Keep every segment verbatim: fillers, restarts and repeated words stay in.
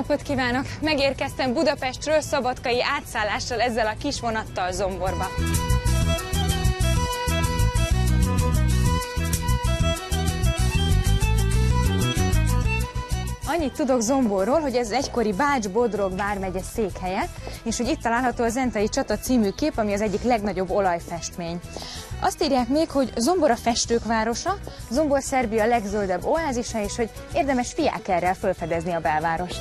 napot kívánok! Megérkeztem Budapestről szabadkai átszállással ezzel a kis vonattal Zomborba. Annyit tudok Zomborról, hogy ez egykori Bács-Bodrog vármegye székhelye, és hogy itt található a Zentai Csata című kép, ami az egyik legnagyobb olajfestmény. Azt írják még, hogy Zombor a festők városa, Zombor Szerbia legzöldebb oázisa, és hogy érdemes fiákerrel felfedezni a belvárost.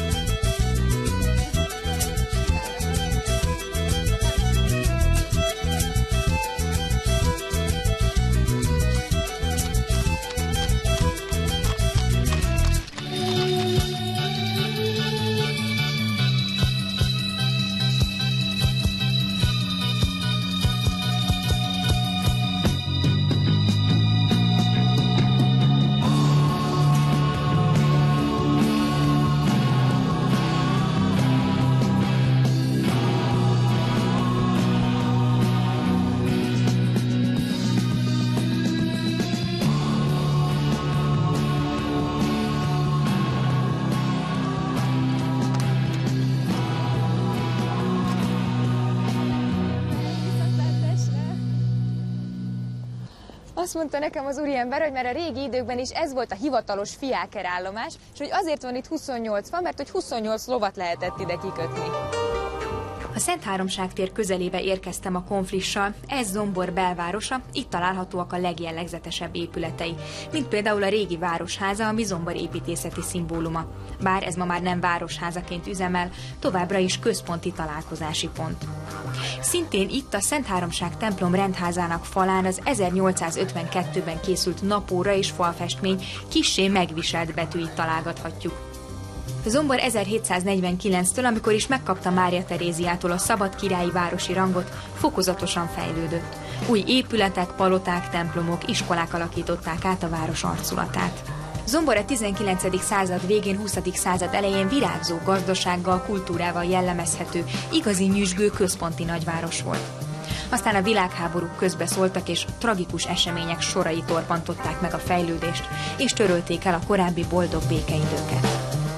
Azt mondta nekem az úriember, hogy már a régi időkben is ez volt a hivatalos fiákerállomás, és hogy azért van itt huszonnyolc fa, mert hogy huszonnyolc lovat lehetett ide kikötni. A Szentháromság tér közelébe érkeztem a konflissal, ez Zombor belvárosa, itt találhatóak a legjellegzetesebb épületei, mint például a régi városháza, ami Zombor építészeti szimbóluma. Bár ez ma már nem városházaként üzemel, továbbra is központi találkozási pont. Szintén itt a Szentháromság templom rendházának falán az ezernyolcszázötvenkettőben készült napóra és falfestmény kissé megviselt betűit találgathatjuk. Zombor ezerhétszáznegyvenkilenctől, amikor is megkapta Mária Teréziától a szabad királyi városi rangot, fokozatosan fejlődött. Új épületek, paloták, templomok, iskolák alakították át a város arculatát. Zombor a tizenkilencedik század végén, huszadik század elején virágzó gazdasággal, kultúrával jellemezhető, igazi nyüzsgő központi nagyváros volt. Aztán a világháborúk közbeszóltak, és tragikus események sorai torpantották meg a fejlődést, és törölték el a korábbi boldog békeidőket.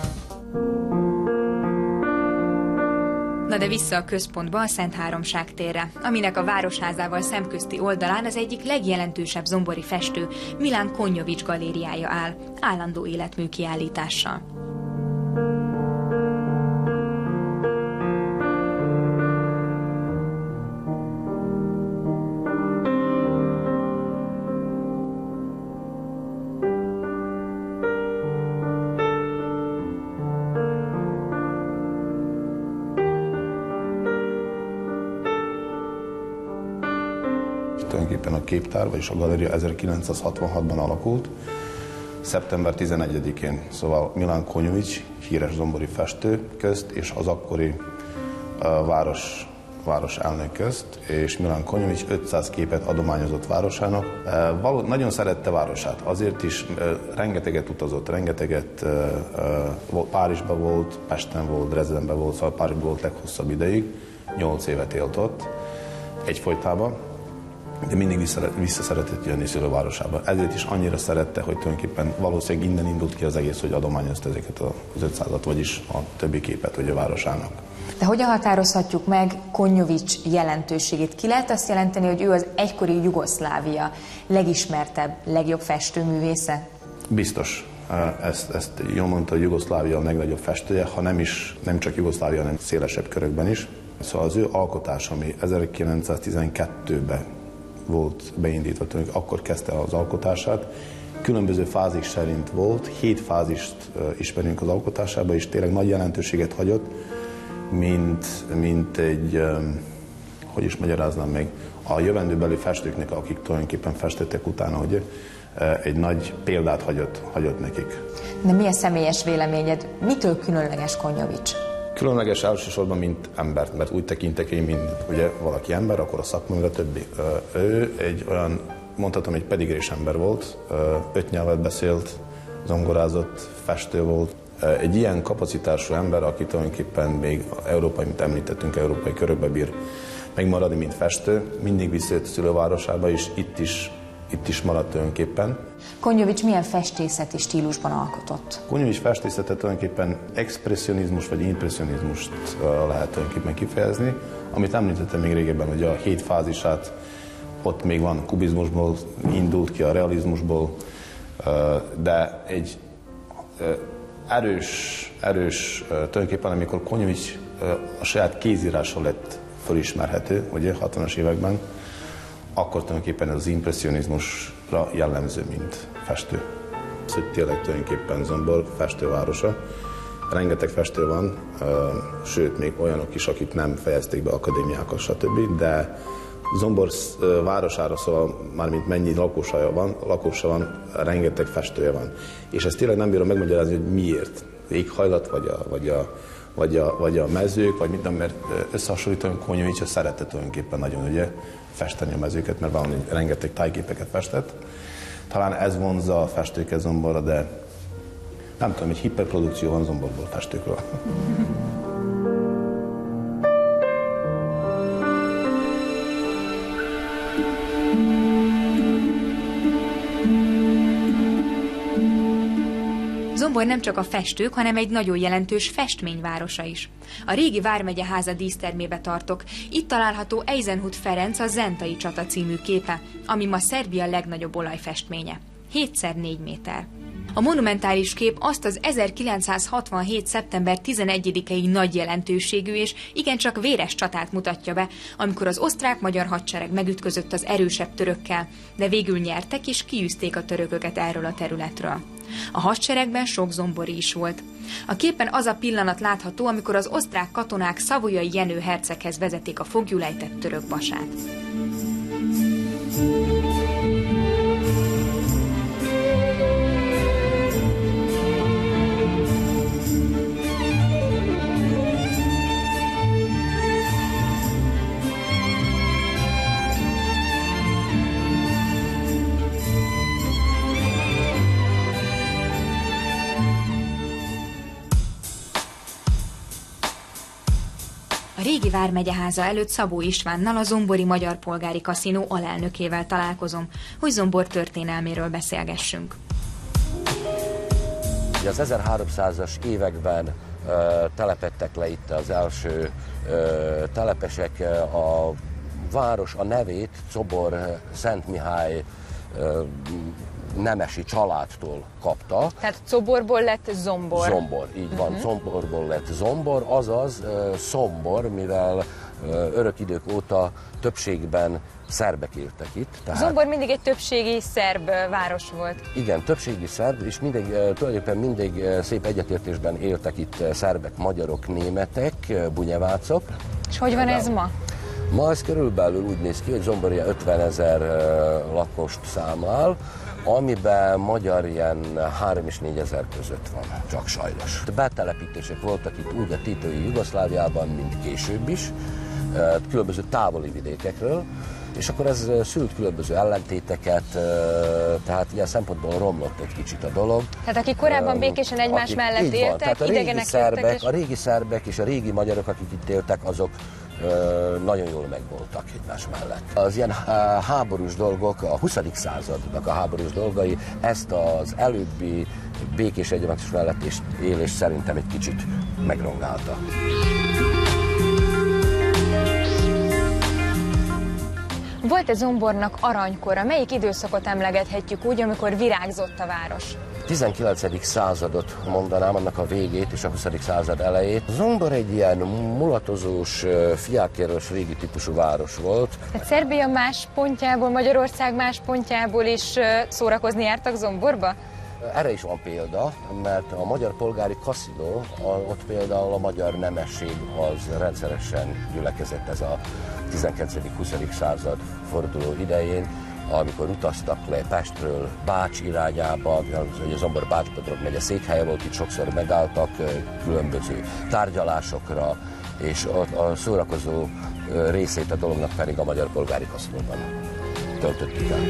Na de vissza a központba, a Szentháromság térre, aminek a városházával szemközti oldalán az egyik legjelentősebb zombori festő, Milán Konjovics galériája áll, állandó életmű kiállítással. Tulajdonképpen a képtár, vagyis a galéria ezerkilencszázhatvanhatban alakult, szeptember tizenegyedikén, szóval Milán Konjovics, híres zombori festő közt, és az akkori uh, város, város elnök közt, és Milán Konjovics ötszáz képet adományozott városának. Uh, való, nagyon szerette városát, azért is uh, rengeteget utazott, rengeteget uh, uh, Párizsban volt, Pesten volt, Dresdenben volt, szóval Párizsban volt leghosszabb ideig, nyolc évet élt ott, egyfolytában. De mindig vissza, vissza szeretett jönni szülővárosába. Ezért is annyira szerette, hogy tulajdonképpen valószínűleg innen indult ki az egész, hogy adományozta ezeket az ötszázat, vagyis a többi képet hogy a városának. De hogyan határozhatjuk meg Konjovics jelentőségét? Ki lehet azt jelenteni, hogy ő az egykori Jugoszlávia legismertebb, legjobb festőművésze? Biztos. Ezt, ezt jól mondta, hogy Jugoszlávia a legnagyobb festője, ha nem is, nem csak Jugoszlávia, hanem szélesebb körökben is. Szóval az ő alkotás, ami ezerkilencszáztizenkettőben volt beindítva, akkor kezdte az alkotását. Különböző fázis szerint volt, hét fázist ismerünk az alkotásában, és tényleg nagy jelentőséget hagyott, mint, mint egy, hogy is magyaráznám meg, a jövendőbeli festőknek, akik tulajdonképpen festettek utána, hogy egy nagy példát hagyott, hagyott nekik. De mi a személyes véleményed? Mitől különleges Konjovics? Különleges elsősorban, mint embert, mert úgy tekintek én, mint ugye valaki ember, akkor a szakma, meg a többi. Ő egy olyan, mondhatom, egy pedigrés ember volt, öt nyelvet beszélt, zongorázott, festő volt. Egy ilyen kapacitású ember, aki tulajdonképpen még európai, mint említettünk, európai körökbe bír megmaradni, mint festő, mindig visszajött szülővárosába, és itt is itt is maradt tulajdonképpen. Konjovics milyen festészeti stílusban alkotott? Konjovics festészetet tulajdonképpen expresszionizmus vagy impresszionizmust lehet tulajdonképpen kifejezni. Amit említettem még régebben, hogy a hét fázisát, ott még van kubizmusból, indult ki a realizmusból, de egy erős, erős tulajdonképpen, amikor Konjovics a saját kézírása lett felismerhető, ugye, hatvanas években, akkor tulajdonképpen ez az impresszionizmusra jellemző, mint festő. Ez tényleg tulajdonképpen Zombor festővárosa. Rengeteg festő van, sőt, még olyanok is, akik nem fejezték be akadémiákat, stb. De Zombor városára, szóval mármint mennyi lakósa van, lakósa van, rengeteg festője van. És ezt tényleg nem bírom megmagyarázni, hogy miért. Éghajlat, vagy a, vagy a, vagy a, vagy a mezők, vagy mit nem, mert összehasonlítóan Konjovics szeretett tulajdonképpen nagyon ugye festeni a mezőket, mert valami rengeteg tájképeket festett. Talán ez vonzza a festőket Zomborra, de nem tudom, egy hiperprodukció van Zomborból festőkről. Zombor nem csak a festők, hanem egy nagyon jelentős festményvárosa is. A régi vármegye háza dísztermébe tartok. Itt található Eisenhut Ferenc a Zentai csata című képe, ami ma Szerbia legnagyobb olajfestménye. hét szer négy méter. A monumentális kép azt az ezerkilencszázhatvanhét. szeptember tizenegyedikei nagy jelentőségű és igencsak véres csatát mutatja be, amikor az osztrák-magyar hadsereg megütközött az erősebb törökkel, de végül nyertek és kiűzték a törököket erről a területről. A hadseregben sok zombori is volt. A képen az a pillanat látható, amikor az osztrák katonák Savoyai Jenő herceghez vezetik a foglyulejtett török vasát. A régi vármegyeháza előtt Szabó Istvánnal, a zombori Magyar Polgári Kaszinó alelnökével találkozom, hogy Zombor történelméről beszélgessünk. Az ezerháromszázas években uh, telepedtek le itt az első uh, telepesek. A város a nevét Czobor Szent Mihály uh, nemesi családtól kapta. Tehát Coborból lett Zombor. Zombor, így van, uh-huh. Zomborból lett Zombor, azaz uh, Szombor, mivel uh, örök idők óta többségben szerbek éltek itt. Tehát... Zombor mindig egy többségi szerb város volt. Igen, többségi szerb, és mindig, tulajdonképpen mindig szép egyetértésben éltek itt szerbek, magyarok, németek, bunyevácok. És hogy van ez ma? Ma ez körülbelül úgy néz ki, hogy Zomboria ötvenezer lakost számlál, amiben magyar ilyen három és négyezer között van, csak sajnos. Betelepítések voltak itt úgy a títói Jugoszláviában, mint később is, különböző távoli vidékekről, és akkor ez szült különböző ellentéteket, tehát ilyen szempontból romlott egy kicsit a dolog. Tehát akik korábban békésen egymás akik, mellett éltek, van, idegenek szerbek, és... A régi szerbek és a régi magyarok, akik itt éltek, azok nagyon jól megvoltak egymás mellett. Az ilyen háborús dolgok, a huszadik századnak a háborús dolgai ezt az előbbi békés egymás mellett élés szerintem egy kicsit megrongálta. Volt-e Zombornak aranykora? Melyik időszakot emlegethetjük úgy, amikor virágzott a város? tizenkilencedik századot mondanám, annak a végét és a huszadik század elejét. Zombor egy ilyen mulatozós, fiákérős, régi típusú város volt. Tehát Szerbia más pontjából, Magyarország más pontjából is szórakozni jártak Zomborba? Erre is van példa, mert a Magyar Polgári Kaszinó, ott például a magyar nemesség az rendszeresen gyülekezett ez a tizenkilencedik-huszadik század forduló idején, amikor utaztak le Pestről Bács irányába, ugye Zombor Bács-Bodrog megye székhelye volt, itt sokszor megálltak különböző tárgyalásokra, és a szórakozó részét a dolognak pedig a Magyar Polgári Kaszinóban töltötték el.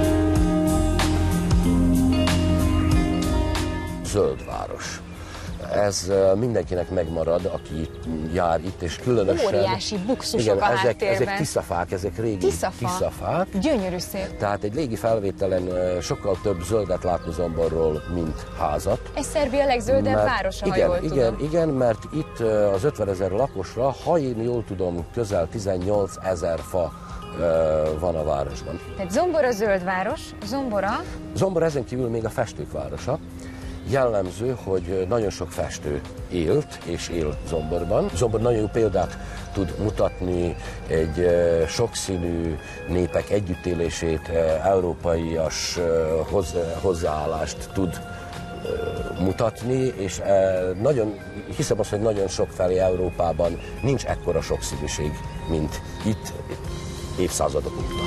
Zöld város. Ez mindenkinek megmarad, aki jár itt, és különösen... Óriási buxusok igen, a ezek, háttérben. ezek tiszafák, ezek régi Tiszafa. tiszafák. Gyönyörű szép. Tehát egy légi felvételen sokkal több zöldet látni Zomborról, mint házat. Ez Szerbia legzöldebb Mert, városa, igen, ha jól igen, tudom. igen, mert itt az ötvenezer lakosra, ha én jól tudom, közel tizennyolcezer fa van a városban. Tehát Zombor a zöld város, Zombora... Zombor ezen kívül még a festők városa. Jellemző, hogy nagyon sok festő élt és él Zomborban. Zombor nagyon jó példát tud mutatni egy sokszínű népek együttélését, európaias hozzáállást tud mutatni, és nagyon, hiszem azt, hogy nagyon sok felé Európában nincs ekkora sokszínűség, mint itt évszázadok óta.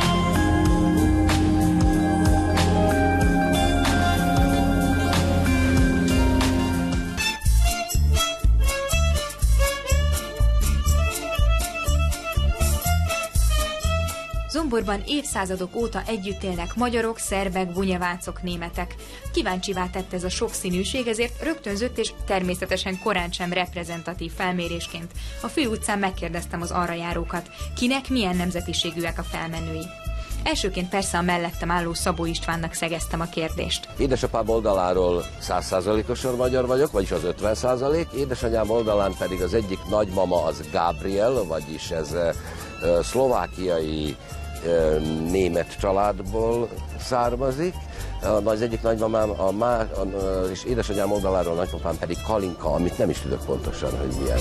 Zomborban évszázadok óta együtt élnek magyarok, szerbek, bunyevácok, németek. Kíváncsivá tett ez a sokszínűség, ezért rögtönzött és természetesen korán sem reprezentatív felmérésként. A főutcán megkérdeztem az arra járókat, kinek milyen nemzetiségűek a felmenői. Elsőként persze a mellettem álló Szabó Istvánnak szegeztem a kérdést. Édesapám oldaláról száz százalékosan magyar vagyok, vagyis az ötven százalék, édesanyám oldalán pedig az egyik nagymama az Gabriel, vagyis ez szlovákiai német családból származik. Az egyik nagymamám, a má, a, és édesanyám oldaláról a nagypapám pedig Kalinka, amit nem is tudok pontosan, hogy milyen.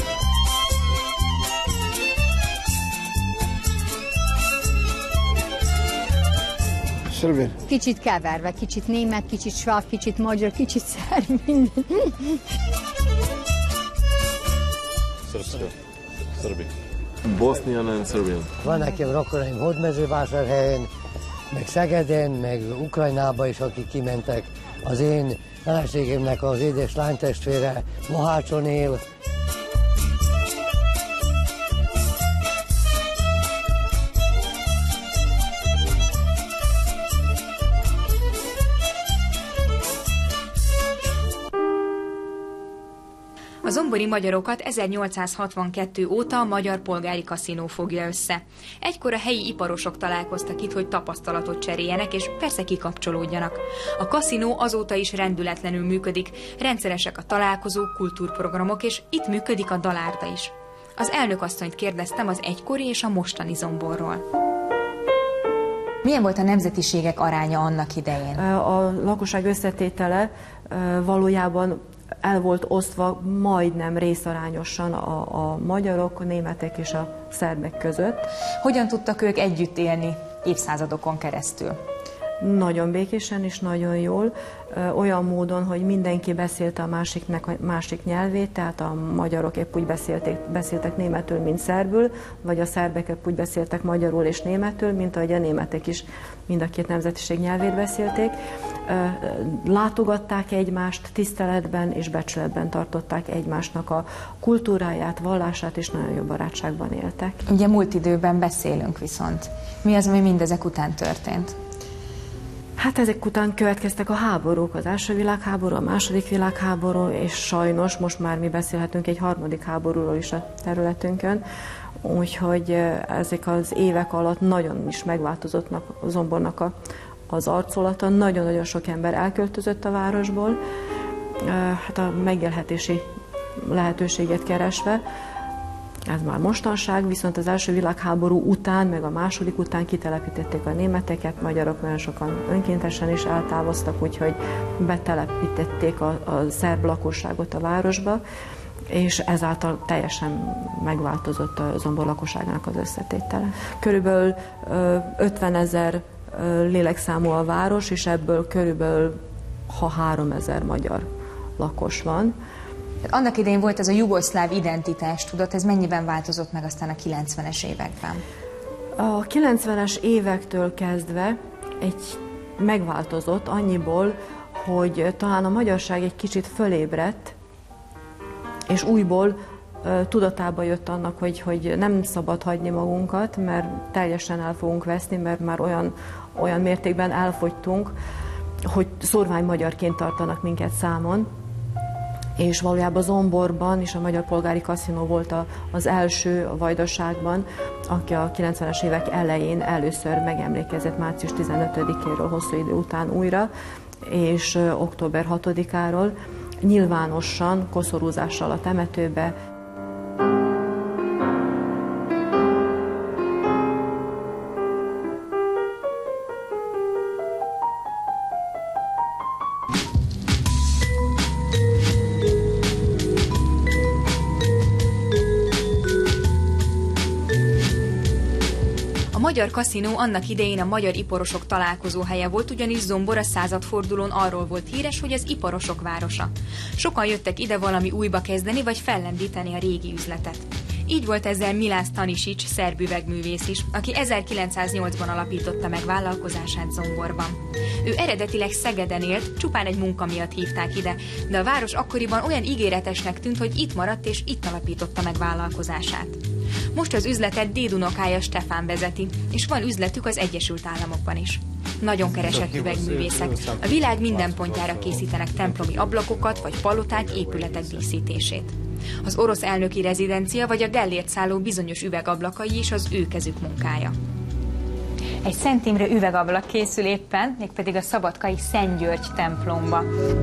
Szerbén. Kicsit keverve, kicsit német, kicsit sváv, kicsit magyar, kicsit szerb, minden. Szerbszka. Szerbi. Bosnian and Serbian. Van nekem rokonaim Hódmezővásárhelyen, meg Szegeden, meg Ukrajnába is, akik kimentek. Az én feleségemnek az édes lánytestvére Mohácson él. A zombori magyarokat ezernyolcszázhatvankettő óta a Magyar Polgári Kaszinó fogja össze. Egykor a helyi iparosok találkoztak itt, hogy tapasztalatot cseréljenek, és persze kikapcsolódjanak. A kaszinó azóta is rendületlenül működik, rendszeresek a találkozók, kultúrprogramok, és itt működik a dalárda is. Az elnökasszonyt kérdeztem az egykori és a mostani Zomborról. Milyen volt a nemzetiségek aránya annak idején? A lakosság összetétele valójában el volt osztva majdnem részarányosan a, a magyarok, a németek és a szerbek között. Hogyan tudtak ők együtt élni évszázadokon keresztül? Nagyon békésen és nagyon jól, olyan módon, hogy mindenki beszélte a másiknek a másik nyelvét, tehát a magyarok épp úgy beszéltek, beszéltek németül, mint szerbül, vagy a szerbek épp úgy beszéltek magyarul és németül, mint ahogy a németek is mind a két nemzetiség nyelvét beszélték. Látogatták egymást, tiszteletben és becsületben tartották egymásnak a kultúráját, vallását, és nagyon jó barátságban éltek. Ugye múlt időben beszélünk viszont. Mi az, ami mindezek után történt? Hát ezek után következtek a háborúk, az első világháború, a második világháború, és sajnos most már mi beszélhetünk egy harmadik háborúról is a területünkön, úgyhogy ezek az évek alatt nagyon is megváltozott a Zombornak a, az arculata, nagyon-nagyon sok ember elköltözött a városból, hát a megélhetési lehetőséget keresve. Ez már mostanság, viszont az első világháború után, meg a második után kitelepítették a németeket, magyarok nagyon sokan önkéntesen is eltávoztak, úgyhogy betelepítették a, a szerb lakosságot a városba, és ezáltal teljesen megváltozott a Zombor lakosságának az összetétele. Körülbelül ötvenezer lélekszámú a város, és ebből körülbelül ha háromezer magyar lakos van. Annak idején volt ez a jugoszláv identitás, tudod, ez mennyiben változott meg aztán a kilencvenes években? A kilencvenes évektől kezdve egy megváltozott annyiból, hogy talán a magyarság egy kicsit fölébredt, és újból tudatába jött annak, hogy, hogy nem szabad hagyni magunkat, mert teljesen el fogunk veszni, mert már olyan, olyan mértékben elfogytunk, hogy szorvány magyarként tartanak minket számon. és valójában Zomborban is a Magyar Polgári Kaszinó volt a, az első a Vajdaságban, aki a kilencvenes évek elején először megemlékezett március tizenötödikéről hosszú idő után újra, és október hatodikáról nyilvánosan koszorúzással a temetőbe. A Magyar Kaszinó annak idején a magyar iparosok találkozóhelye volt, ugyanis Zombor a századfordulón arról volt híres, hogy az iparosok városa. Sokan jöttek ide valami újba kezdeni, vagy fellendíteni a régi üzletet. Így volt ezzel Milász Tanisics, szerb üvegművész is, aki ezerkilencszáznyolcban alapította meg vállalkozását Zomborban. Ő eredetileg Szegeden élt, csupán egy munka miatt hívták ide, de a város akkoriban olyan ígéretesnek tűnt, hogy itt maradt és itt alapította meg vállalkozását. Most az üzletet dédunokája Stefán vezeti, és van üzletük az Egyesült Államokban is. Nagyon keresett üvegművészek. A világ minden pontjára készítenek templomi ablakokat vagy paloták, épületek díszítését. Az orosz elnöki rezidencia vagy a Gellért szálló bizonyos üvegablakai is az ő kezük munkája. Egy Szent Imre üvegablak készül éppen, mégpedig a szabadkai Szent György templomba.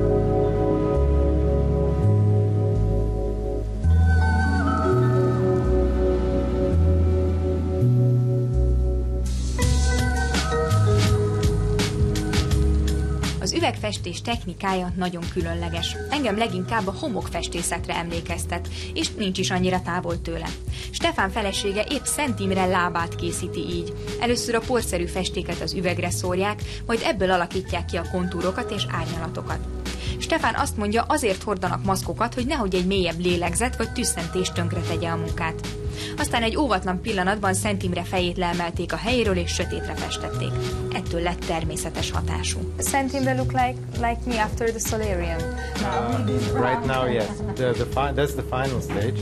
Az üvegfestés technikája nagyon különleges. Engem leginkább a homokfestészetre emlékeztet, és nincs is annyira távol tőle. Stefán felesége épp Szent Imre lábát készíti így. Először a porszerű festéket az üvegre szórják, majd ebből alakítják ki a kontúrokat és árnyalatokat. Stefán azt mondja, azért hordanak maszkokat, hogy nehogy egy mélyebb lélegzet vagy tüsszentés tönkre tegye a munkát. Aztán egy óvatlan pillanatban Szent Imre fejét leemelték a helyéről és sötétre festették. Ettől lett természetes hatású. Szent Imre look like like me after the solarium. Uh, right now, yes. The, the fi that's the final stage.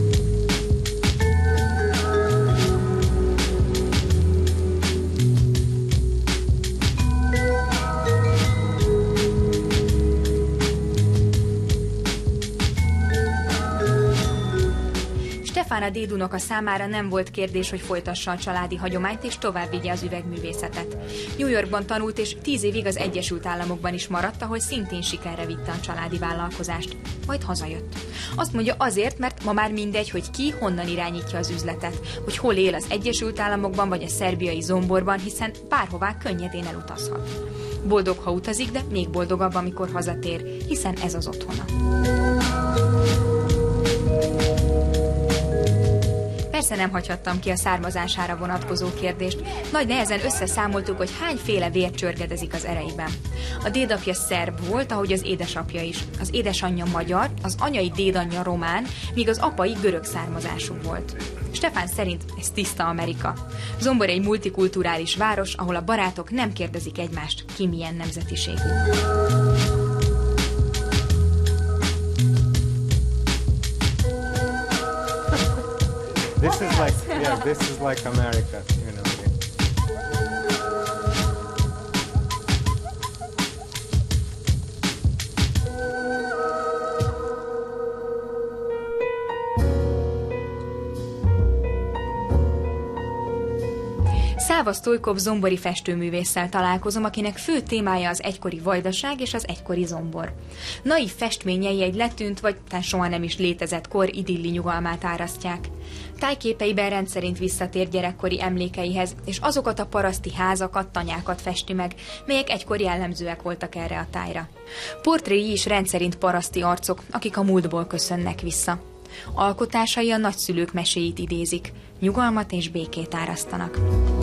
Stefán a dédunoka számára nem volt kérdés, hogy folytassa a családi hagyományt és tovább vigye az üvegművészetet. New Yorkban tanult és tíz évig az Egyesült Államokban is maradt, ahol szintén sikerre vitte a családi vállalkozást. Majd hazajött. Azt mondja azért, mert ma már mindegy, hogy ki honnan irányítja az üzletet, hogy hol él az Egyesült Államokban vagy a szerbiai Zomborban, hiszen bárhová könnyedén elutazhat. Boldog, ha utazik, de még boldogabb, amikor hazatér, hiszen ez az otthona. Persze nem hagyhattam ki a származására vonatkozó kérdést. Nagy nehezen összeszámoltuk, hogy hányféle vér csörgedezik az ereiben. A dédapja szerb volt, ahogy az édesapja is. Az édesanyja magyar, az anyai dédanyja román, míg az apai görög származású volt. Stefán szerint ez tiszta Amerika. Zombor egy multikulturális város, ahol a barátok nem kérdezik egymást, ki milyen nemzetiségű. This is like, yeah, this is like America, you know. Száva Sztojkov zombori festőművésszel találkozom, akinek fő témája az egykori Vajdaság és az egykori Zombor. Naív festményei egy letűnt, vagy talán soha nem is létezett kor idilli nyugalmát árasztják. Tájképeiben rendszerint visszatér gyerekkori emlékeihez, és azokat a paraszti házakat, tanyákat festi meg, melyek egykor jellemzőek voltak erre a tájra. Portréi is rendszerint paraszti arcok, akik a múltból köszönnek vissza. Alkotásai a nagyszülők meséit idézik, nyugalmat és békét árasztanak.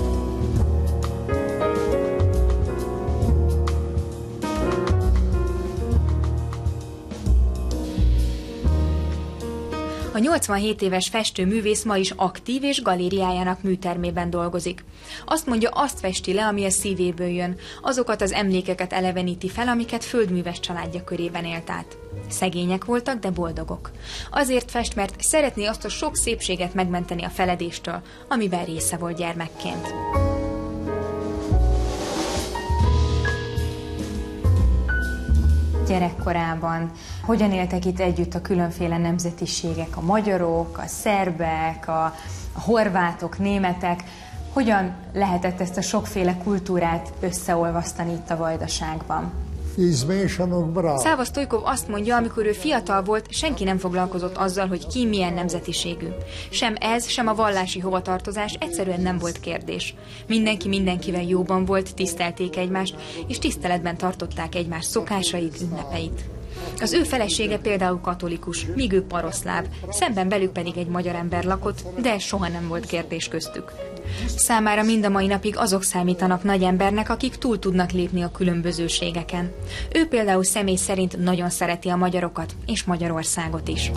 A nyolcvanhét éves festőművész ma is aktív és galériájának műtermében dolgozik. Azt mondja, azt festi le, ami a szívéből jön, azokat az emlékeket eleveníti fel, amiket földműves családja körében élt át. Szegények voltak, de boldogok. Azért fest, mert szeretné azt a sok szépséget megmenteni a feledéstől, amiben része volt gyermekként. gyerekkorában? Hogyan éltek itt együtt a különféle nemzetiségek, a magyarok, a szerbek, a, a horvátok, németek? Hogyan lehetett ezt a sokféle kultúrát összeolvasztani itt a Vajdaságban? Száva Sztojkov azt mondja, amikor ő fiatal volt, senki nem foglalkozott azzal, hogy ki milyen nemzetiségű. Sem ez, sem a vallási hovatartozás egyszerűen nem volt kérdés. Mindenki mindenkivel jóban volt, tisztelték egymást, és tiszteletben tartották egymás szokásait, ünnepeit. Az ő felesége például katolikus, míg ő paroszláv, szemben velük pedig egy magyar ember lakott, de ez soha nem volt kérdés köztük. Számára mind a mai napig azok számítanak nagy embernek, akik túl tudnak lépni a különbözőségeken. Ő például személy szerint nagyon szereti a magyarokat és Magyarországot is.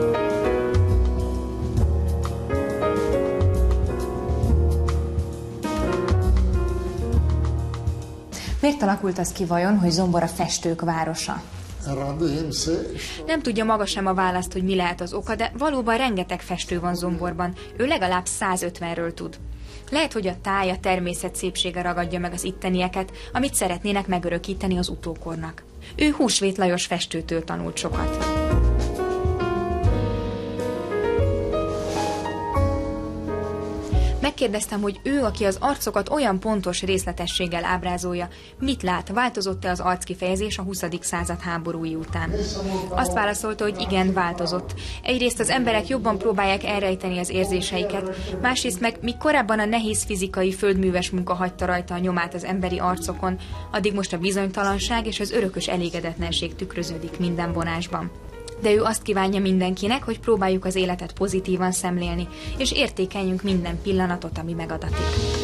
Miért alakult az ki vajon, hogy Zombor a festők városa? Nem tudja maga sem a választ, hogy mi lehet az oka, de valóban rengeteg festő van Zomborban. Ő legalább százötvenről tud. Lehet, hogy a táj, a természet szépsége ragadja meg az ittenieket, amit szeretnének megörökíteni az utókornak. Ő Húsvét Lajos festőtől tanult sokat. Megkérdeztem, hogy ő, aki az arcokat olyan pontos részletességgel ábrázolja, mit lát, változott-e az arckifejezés a huszadik század háborúi után. Azt válaszolta, hogy igen, változott. Egyrészt az emberek jobban próbálják elrejteni az érzéseiket, másrészt meg, míg korábban a nehéz fizikai, földműves munka hagyta rajta a nyomát az emberi arcokon, addig most a bizonytalanság és az örökös elégedetlenség tükröződik minden vonásban. De ő azt kívánja mindenkinek, hogy próbáljuk az életet pozitívan szemlélni, és értékeljünk minden pillanatot, ami megadatik.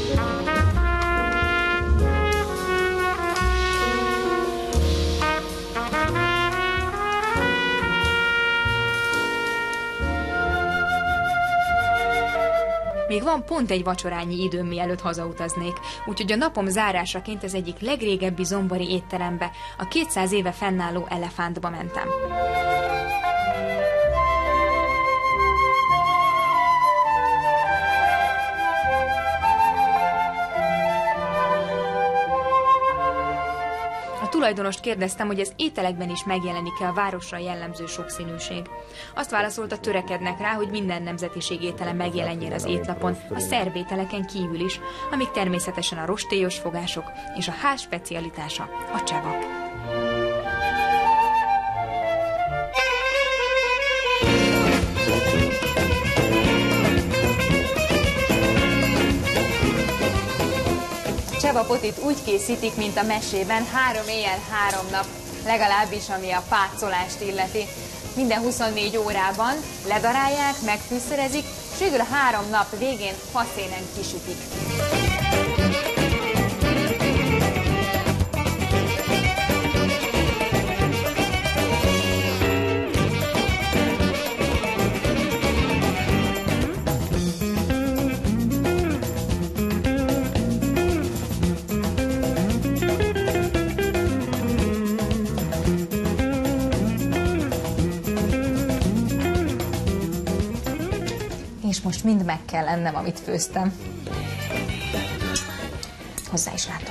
Még van pont egy vacsorányi időm, mielőtt hazautaznék, úgyhogy a napom zárásaként az egyik legrégebbi zombori étterembe, a kétszáz éve fennálló Elefántba mentem. A tulajdonost kérdeztem, hogy az ételekben is megjelenik-e a városra jellemző sokszínűség. Azt válaszolta, törekednek rá, hogy minden nemzetiség étele megjelenjen az étlapon, a szerb ételeken kívül is, amik természetesen a rostélyos fogások és a ház specialitása, a csevak. Csevapotit úgy készítik, mint a mesében, három éjjel, három nap, legalábbis ami a pácolást illeti. Minden huszonnégy órában ledarálják, megfűszerezik, és végül a három nap végén faszénen kisütik. És most mind meg kell ennem, amit főztem. Hozzá is látok.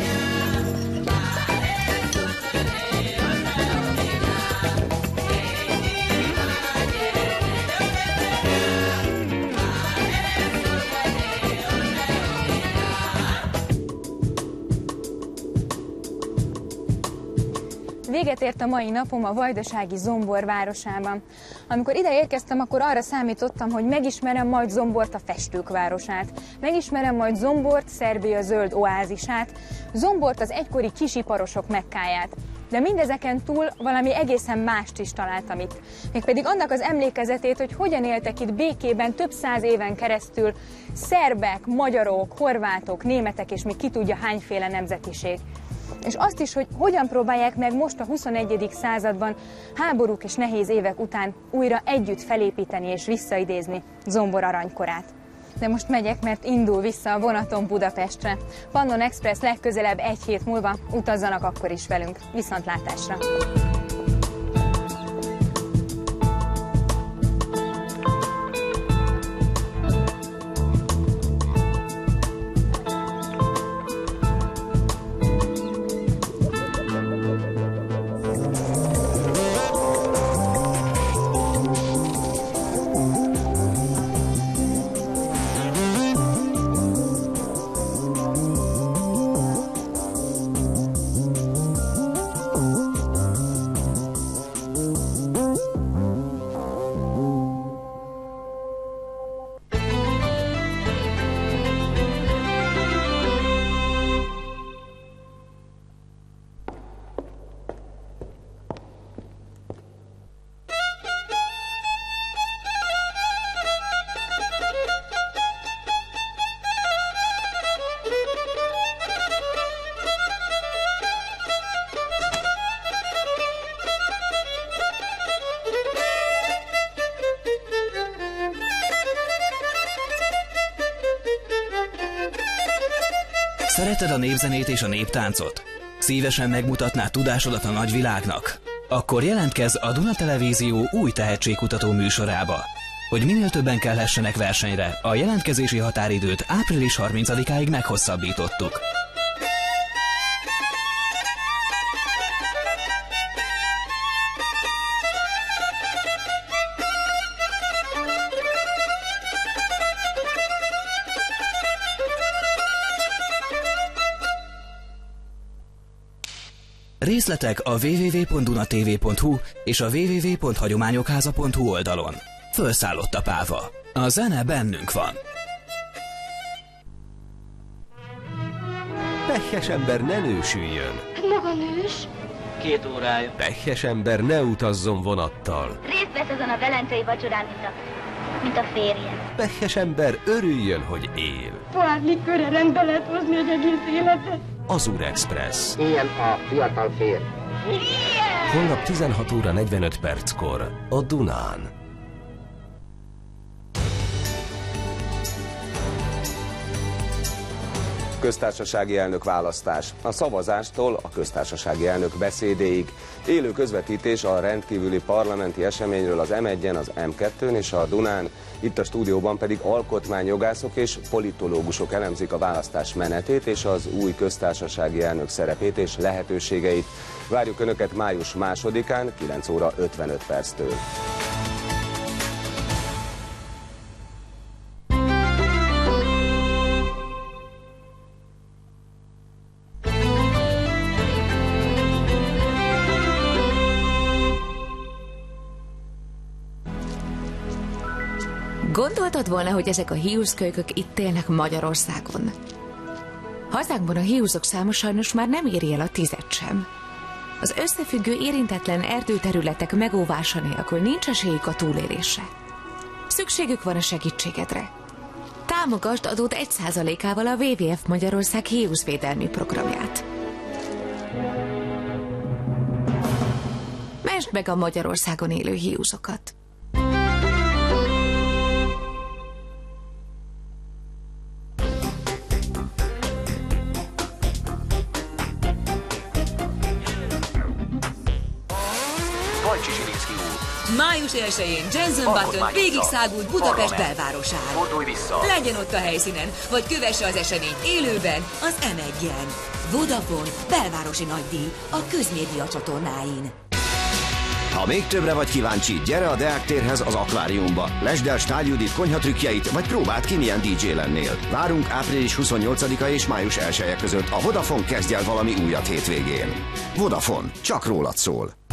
Véget ért a mai napom a vajdasági Zombor városában. Amikor ide érkeztem, akkor arra számítottam, hogy megismerem majd Zombort, a festők városát. Megismerem majd Zombort, Szerbia zöld oázisát, Zombort, az egykori kisiparosok Mekkáját. De mindezeken túl valami egészen mást is találtam itt. Mégpedig annak az emlékezetét, hogy hogyan éltek itt békében több száz éven keresztül szerbek, magyarok, horvátok, németek és még ki tudja hányféle nemzetiség. És azt is, hogy hogyan próbálják meg most a huszonegyedik században háborúk és nehéz évek után újra együtt felépíteni és visszaidézni Zombor aranykorát. De most megyek, mert indul vissza a vonaton Budapestre. Pannon Express legközelebb egy hét múlva, utazzanak akkor is velünk. Viszontlátásra! Szereted a népzenét és a néptáncot? Szívesen megmutatnád tudásodat a nagyvilágnak? Akkor jelentkezz a Duna Televízió új tehetségkutató műsorába. Hogy minél többen kelhessenek versenyre, a jelentkezési határidőt április harmincadikáig meghosszabbítottuk. Részletek a double-u double-u double-u pont dunatv pont hu és a double-u double-u double-u pont hagyományokháza pont hu oldalon. Fölszállott a páva. A zene bennünk van. Pehhes ember ne nősüljön. Maga nős? Két órája. Pehhes ember ne utazzon vonattal. Részt vesz azon a velencei vacsorán, mint a, mint a férjem. Pehhes ember örüljön, hogy él. Pohárlik körre rendbe lehet hozni egy egész életet. Azur Express. Ilyen a fiatal férj. Holnap tizenhat óra negyvenöt perckor a Dunán. Köztársasági elnök választás. A szavazástól a köztársasági elnök beszédéig. Élő közvetítés a rendkívüli parlamenti eseményről az em egyen, az em kettőn és a Dunán. Itt a stúdióban pedig alkotmányjogászok és politológusok elemzik a választás menetét és az új köztársasági elnök szerepét és lehetőségeit. Várjuk Önöket május másodikán, kilenc óra ötvenöt perctől. Gondoltad volna, hogy ezek a hiúzkölykök itt élnek Magyarországon? Hazánkban a hiúzok száma sajnos már nem éri el a tizet sem. Az összefüggő érintetlen erdőterületek megóvása nélkül nincs esélyük a túlélésre. Szükségük van a segítségedre. Támogasd adód egy százalékával a dupla vé vé ef Magyarország hiúzvédelmi programját. Mentsd meg a Magyarországon élő hiúzokat! május elsején Jensen Button végig szágult Budapest belvárosán. Fordulj vissza! Legyen ott a helyszínen, vagy kövesse az eseményt élőben az em egyen. Vodafone belvárosi nagydíj a Közmédia csatornáin. Ha még többre vagy kíváncsi, gyere a Deák térhez az akváriumba. Lesd el Stál Judit konyhatrükkjeit, vagy próbáld ki, milyen dé dzsé lennél. Várunk április huszonnyolcadika és május elseje között. A Vodafone kezdj el valami újat hétvégén. Vodafone, csak rólad szól.